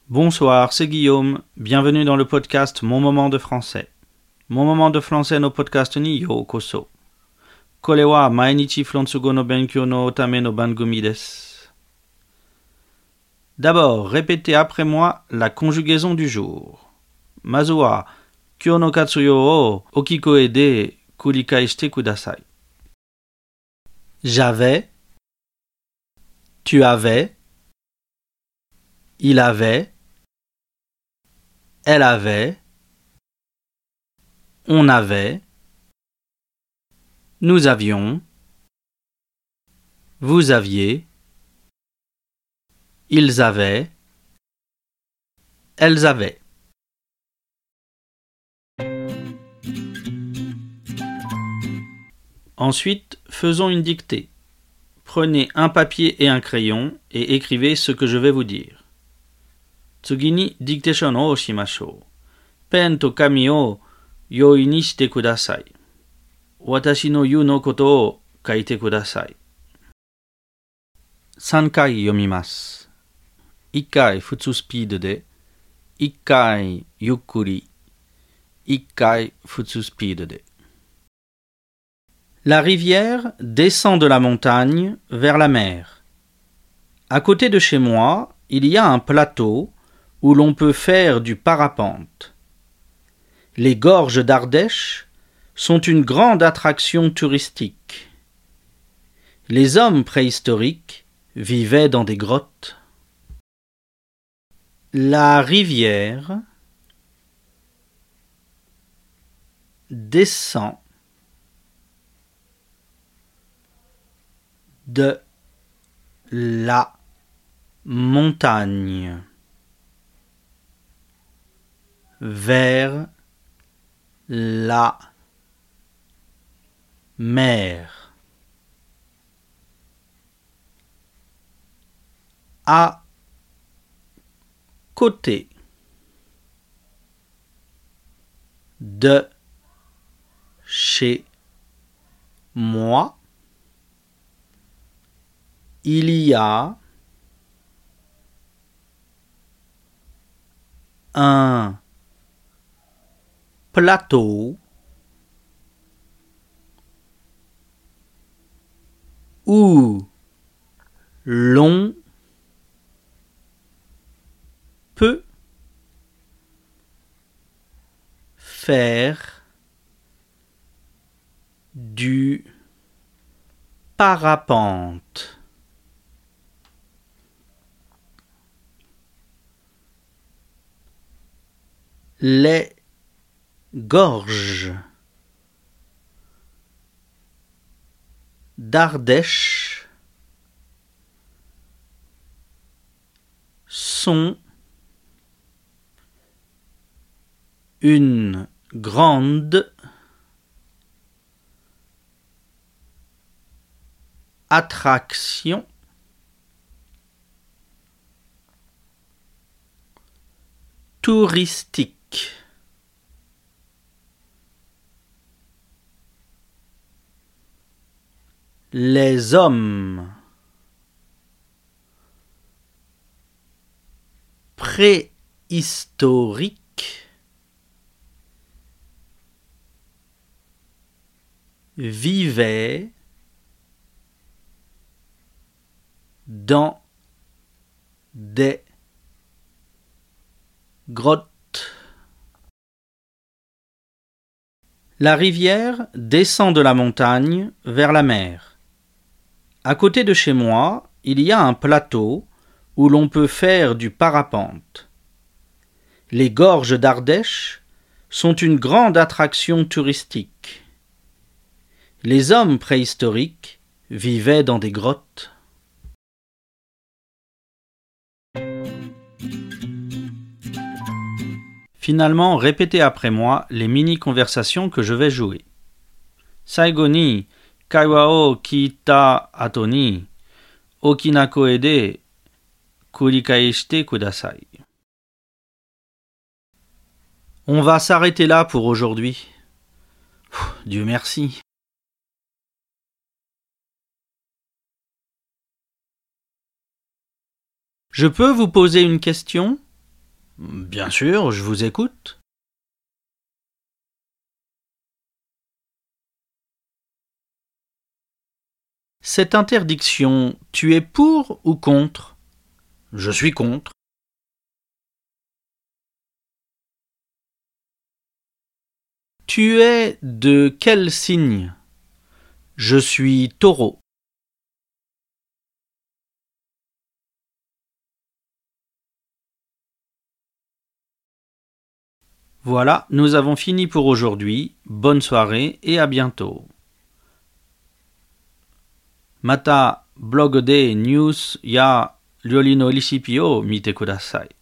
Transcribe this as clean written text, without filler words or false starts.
Bonsoir, c'est Guillaume. Bienvenue dans le podcast Mon moment de français. Mon moment de français no podcast ni youkoso. Kore wa mainichi frontsugo no benkyou no tame no bangumi desu. D'abord, répétez après moi la conjugaison du jour. Mazu wa kyou no katsuyo o okikoe de kurikai shite kudasai. J'avais, tu avais, il avait, elle avait, on avait, nous avions, vous aviez, ils avaient, elles avaient. Ensuite, faisons une dictée. Prenez un papier et un crayon et écrivez ce que je vais vous dire. Tsugi ni dictation o shimashou. Pen to kami o yoi ni shite kudasai. Watashi no yu no koto o kaite kudasai. 3回読みます。1回普通スピードで、1回ゆっくり、1回普通スピードで。La rivière descend de la montagne vers la mer. À côté de chez moi, il y a un plateau où l'on peut faire du parapente. Les gorges d'Ardèche sont une grande attraction touristique. Les hommes préhistoriques vivaient dans des grottes. La rivière descend de la montagne vers la mer. À côté de chez moi, il y a un plateau où l'on peut faire du parapente. Les gorges d'Ardèche sont une grande attraction touristique. Les hommes préhistoriques vivaient dans des grottes. La rivière descend de la montagne vers la mer. À côté de chez moi, il y a un plateau où l'on peut faire du parapente. Les gorges d'Ardèche sont une grande attraction touristique. Les hommes préhistoriques vivaient dans des grottes. Finalement, répétez après moi les mini-conversations que je vais jouer. Saigo ni kaiwa o kiita ato ni oki na koe de kurikai shite kudasai. On va s'arrêter là pour aujourd'hui. Dieu merci. Je peux vous poser une question ? Bien sûr, je vous écoute. Cette interdiction, tu es pour ou contre? Je suis contre. Tu es de quel signe? Je suis taureau. Voilà, nous avons fini pour aujourd'hui. Bonne soirée et à bientôt. Mata blog de news ya ryori no recipe o mite kudasai.